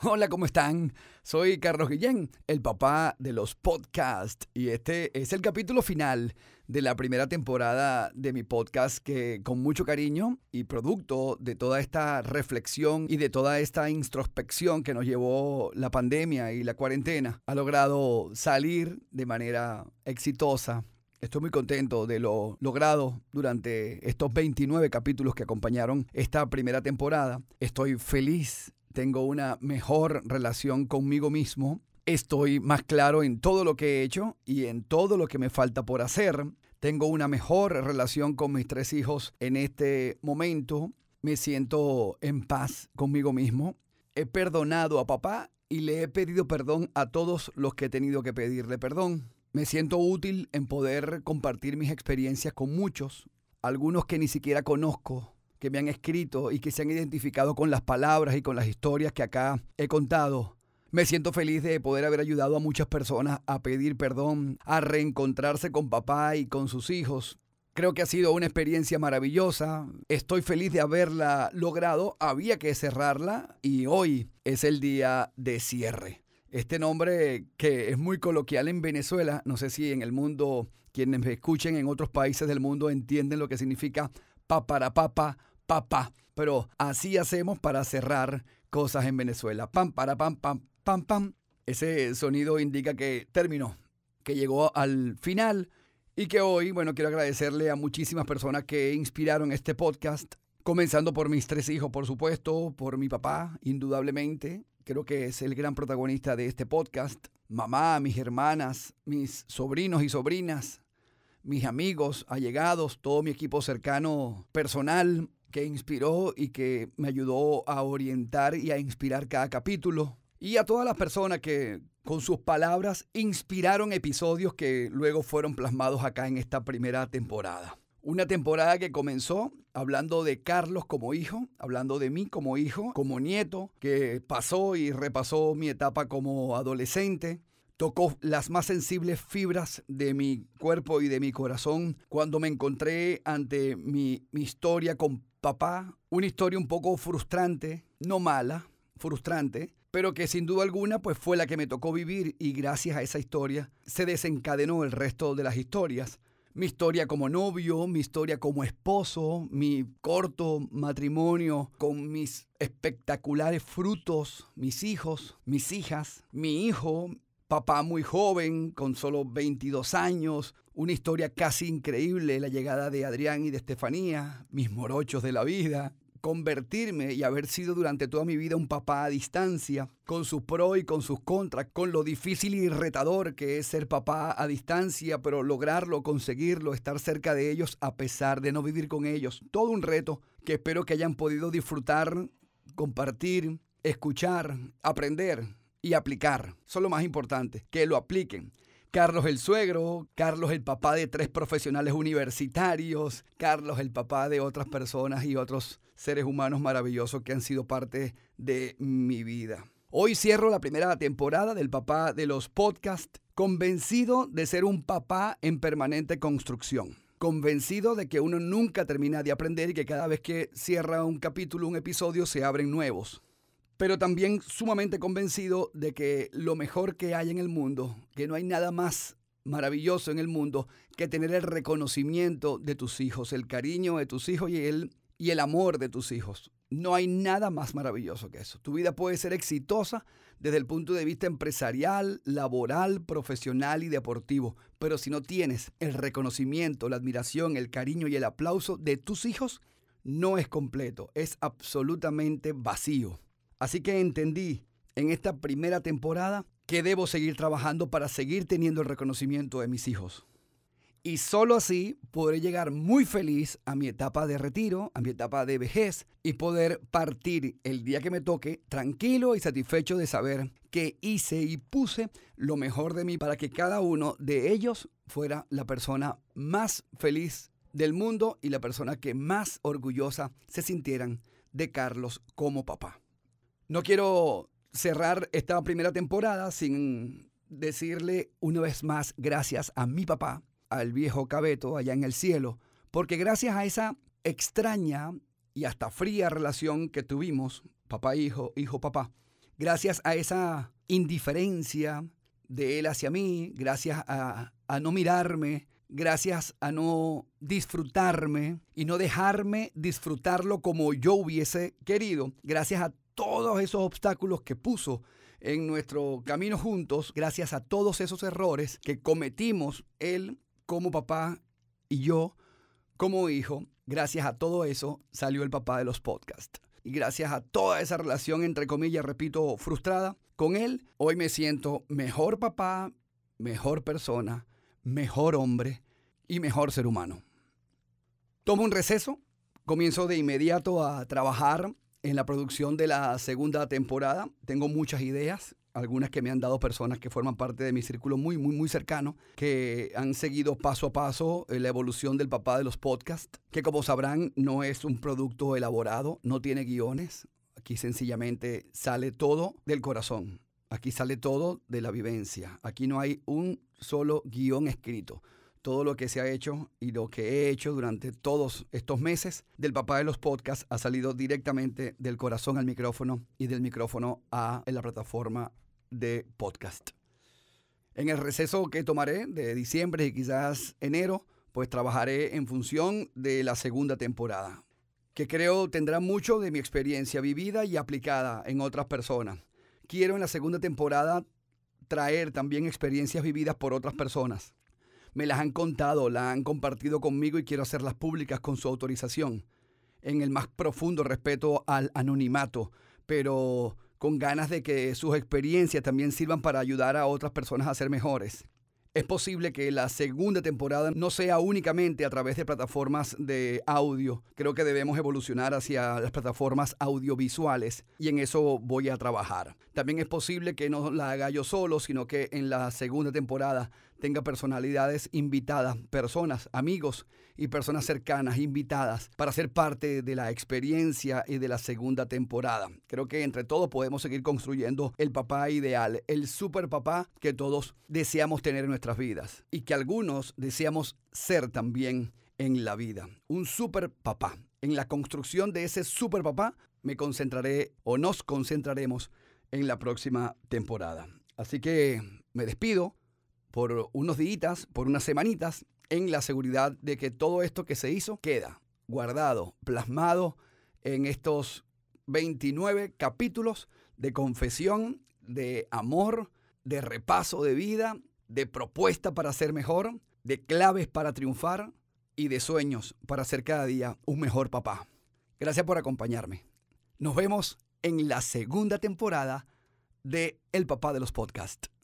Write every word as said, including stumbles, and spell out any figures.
Hola, ¿cómo están? Soy Carlos Guillén, el papá de los podcasts, y este es el capítulo final de la primera temporada de mi podcast que con mucho cariño y producto de toda esta reflexión y de toda esta introspección que nos llevó la pandemia y la cuarentena, ha logrado salir de manera exitosa. Estoy muy contento de lo logrado durante estos veintinueve capítulos que acompañaron esta primera temporada. Estoy feliz, tengo una mejor relación conmigo mismo, estoy más claro en todo lo que he hecho y en todo lo que me falta por hacer. Tengo una mejor relación con mis tres hijos en este momento. Me siento en paz conmigo mismo. He perdonado a papá y le he pedido perdón a todos los que he tenido que pedirle perdón. Me siento útil en poder compartir mis experiencias con muchos, algunos que ni siquiera conozco, que me han escrito y que se han identificado con las palabras y con las historias que acá he contado. Me siento feliz de poder haber ayudado a muchas personas a pedir perdón, a reencontrarse con papá y con sus hijos. Creo que ha sido una experiencia maravillosa. Estoy feliz de haberla logrado. Había que cerrarla y hoy es el día de cierre. Este nombre que es muy coloquial en Venezuela, no sé si en el mundo, quienes me escuchen en otros países del mundo entienden lo que significa paparapapa, papá. Pero así hacemos para cerrar cosas en Venezuela. Pam, para, pam, pam, pam, pam. Ese sonido indica que terminó, que llegó al final y que hoy, bueno, quiero agradecerle a muchísimas personas que inspiraron este podcast, comenzando por mis tres hijos, por supuesto, por mi papá, indudablemente. Creo que es el gran protagonista de este podcast. Mamá, mis hermanas, mis sobrinos y sobrinas, mis amigos, allegados, todo mi equipo cercano, personal, que inspiró y que me ayudó a orientar y a inspirar cada capítulo. Y a todas las personas que con sus palabras inspiraron episodios que luego fueron plasmados acá en esta primera temporada. Una temporada que comenzó hablando de Carlos como hijo, hablando de mí como hijo, como nieto, que pasó y repasó mi etapa como adolescente. Tocó las más sensibles fibras de mi cuerpo y de mi corazón cuando me encontré ante mi, mi historia con papá. Una historia un poco frustrante, no mala, frustrante, pero que sin duda alguna pues fue la que me tocó vivir y gracias a esa historia se desencadenó el resto de las historias. Mi historia como novio, mi historia como esposo, mi corto matrimonio con mis espectaculares frutos, mis hijos, mis hijas, mi hijo, papá muy joven, con solo veintidós años, una historia casi increíble, la llegada de Adrián y de Estefanía, mis morochos de la vida, convertirme y haber sido durante toda mi vida un papá a distancia, con sus pros y con sus contras, con lo difícil y retador que es ser papá a distancia, pero lograrlo, conseguirlo, estar cerca de ellos a pesar de no vivir con ellos. Todo un reto que espero que hayan podido disfrutar, compartir, escuchar, aprender y aplicar. Eso es lo más importante, que lo apliquen. Carlos el suegro, Carlos el papá de tres profesionales universitarios, Carlos el papá de otras personas y otros seres humanos maravillosos que han sido parte de mi vida. Hoy cierro la primera temporada del papá de los podcasts, convencido de ser un papá en permanente construcción. Convencido de que uno nunca termina de aprender y que cada vez que cierra un capítulo, un episodio, se abren nuevos. Pero también sumamente convencido de que lo mejor que hay en el mundo, que no hay nada más maravilloso en el mundo que tener el reconocimiento de tus hijos, el cariño de tus hijos y el, y el amor de tus hijos. No hay nada más maravilloso que eso. Tu vida puede ser exitosa desde el punto de vista empresarial, laboral, profesional y deportivo, pero si no tienes el reconocimiento, la admiración, el cariño y el aplauso de tus hijos, no es completo, es absolutamente vacío. Así que entendí en esta primera temporada que debo seguir trabajando para seguir teniendo el reconocimiento de mis hijos. Y solo así podré llegar muy feliz a mi etapa de retiro, a mi etapa de vejez y poder partir el día que me toque tranquilo y satisfecho de saber que hice y puse lo mejor de mí para que cada uno de ellos fuera la persona más feliz del mundo y la persona que más orgullosa se sintieran de Carlos como papá. No quiero cerrar esta primera temporada sin decirle una vez más gracias a mi papá, al viejo Cabeto allá en el cielo, porque gracias a esa extraña y hasta fría relación que tuvimos, papá-hijo, hijo-papá, gracias a esa indiferencia de él hacia mí, gracias a, a no mirarme, gracias a no disfrutarme y no dejarme disfrutarlo como yo hubiese querido, gracias a todos esos obstáculos que puso en nuestro camino juntos, gracias a todos esos errores que cometimos él como papá y yo como hijo, gracias a todo eso salió el papá de los podcasts. Y gracias a toda esa relación, entre comillas, repito, frustrada, con él, hoy me siento mejor papá, mejor persona, mejor hombre y mejor ser humano. Tomo un receso, comienzo de inmediato a trabajar en la producción de la segunda temporada. Tengo muchas ideas, algunas que me han dado personas que forman parte de mi círculo muy, muy, muy cercano, que han seguido paso a paso la evolución del papá de los podcasts, que como sabrán no es un producto elaborado, no tiene guiones. Aquí sencillamente sale todo del corazón. Aquí sale todo de la vivencia. Aquí no hay un solo guión escrito. Todo lo que se ha hecho y lo que he hecho durante todos estos meses del papá de los podcasts ha salido directamente del corazón al micrófono y del micrófono a la plataforma de podcast. En el receso que tomaré de diciembre y quizás enero, pues trabajaré en función de la segunda temporada, que creo tendrá mucho de mi experiencia vivida y aplicada en otras personas. Quiero en la segunda temporada traer también experiencias vividas por otras personas. Me las han contado, las han compartido conmigo y quiero hacerlas públicas con su autorización, en el más profundo respeto al anonimato, pero con ganas de que sus experiencias también sirvan para ayudar a otras personas a ser mejores. Es posible que la segunda temporada no sea únicamente a través de plataformas de audio. Creo que debemos evolucionar hacia las plataformas audiovisuales y en eso voy a trabajar. También es posible que no la haga yo solo, sino que en la segunda temporada tenga personalidades invitadas, personas, amigos y personas cercanas invitadas para ser parte de la experiencia y de la segunda temporada. Creo que entre todos podemos seguir construyendo el papá ideal, el super papá que todos deseamos tener en nuestras vidas y que algunos deseamos ser también en la vida. Un super papá. En la construcción de ese super papá me concentraré o nos concentraremos en la próxima temporada. Así que me despido por unos días, por unas semanitas, en la seguridad de que todo esto que se hizo queda guardado, plasmado en estos veintinueve capítulos de confesión, de amor, de repaso de vida, de propuesta para ser mejor, de claves para triunfar y de sueños para ser cada día un mejor papá. Gracias por acompañarme. Nos vemos en la segunda temporada de El Papá de los Podcasts.